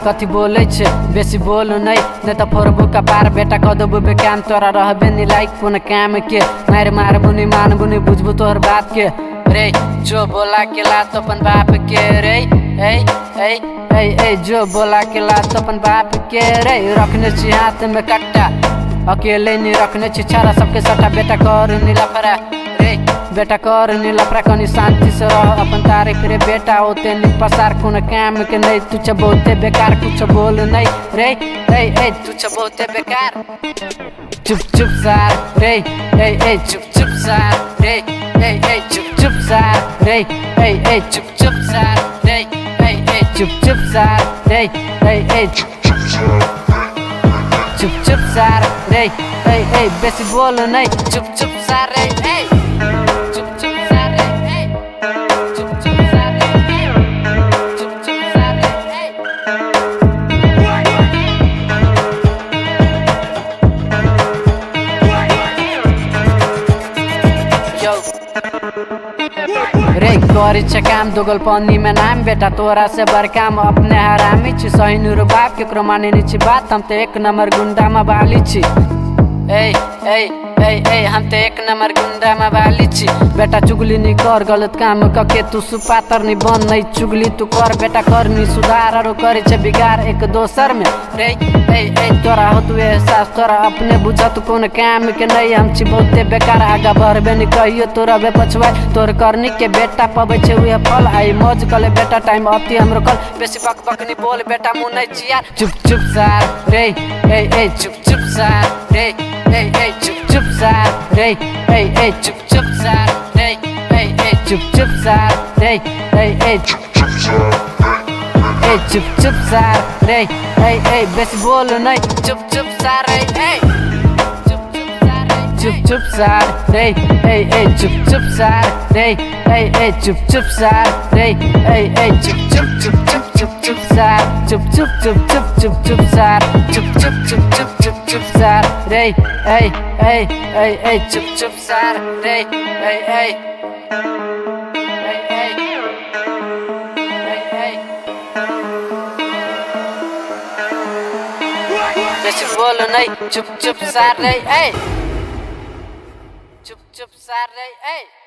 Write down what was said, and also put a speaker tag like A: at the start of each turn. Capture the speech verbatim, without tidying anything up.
A: कथी बोले छे बेसी बोल नहीं नहीं तो फोरबू का पार बेटा कह देबू बेकाम तोरा रहबे नहीं लाइक कोन काम के मार मार बुनी मान बुनी बुझबू तोहर बात के रे जो बोला के ला तो अपन बाप के रे ए ए ए ए जो बोला के ला तो अपन बाप के रे रखने छी हाथ में कट्टा अकेले नहीं रखने छी छारा सबके सट्टा बेटा कर नीला फरा रे बेटा कर नीला फरा कनी शांति से रह अपन तारीफ रे बेटा होते नहीं पसार कोन काम के नहीं तुझे बहुते बेकार कुछ बोल नहीं रे ए ए तुझे बहुते बेकार चुप चुप सार रे ए ए चुप चुप सार रे ए ए चुप चुप सार रे ए ए चुप चुप सार रे ए ए चुप चुप सार रे ए ए चुप चुप सार रे ए ए बेसी बोल नहीं चुप चुप सार रे ए चुप चुप सार रे ए चुप चुप सार रे ए चुप चुप सार रे ए यो रे करी छे काम दोगल पानी में नाम बेटा तोरा से बड़काम अपने हरामी छी सही नुर बाप केकरो माने नहीं छी बात हम तो एक नंबर गुंडा में बाली छी ए ए ए ए हम तो एक नंबर गुंडा में बाली छी बेटा चुगली नहीं कर गलत काम कके तू सुपातर नहीं बन नहीं चुगली तू कर बेटा कर नहीं सुधार और करे छे बिगाड़ एक दोसर में रे ए ए तोरा हो तू एहसास तोरा अपने बुझत कोन काम के नहीं हम छी बहुते बेकार आगा बढ़बे नहीं कहियो तोरा बे पछुआ तोर करनी के बेटा पबे छे उहे फल आई मौज कले बेटा टाइम अति हमरो कल बेसी बक बक नहीं बोल बेटा मुंह नहीं चिया चुप चुप सार रे ए ए चुप चुप सार रे ए ए चुप चुप सार रे ए ए चुप चुप सार रे ए ए चुप चुप सार रे ए ए चुप चुप सार ए चुप चुप सार रे ए ए बेसी बोल नहीं चुप चुप सार रे ए चुप चुप सार रे ए ए चुप चुप सार रे ए ए चुप चुप सार रे ए ए चुप चुप चुप चुप चुप चुप सार चुप चुप चुप चुप चुप चुप सार चुप चुप चुप चुप चुप चुप सार रे ए ए ए ए चुप चुप सार रे ए ए बेसी बोल नहीं चुप चुप सार रे ए चुप चुप सार रे ए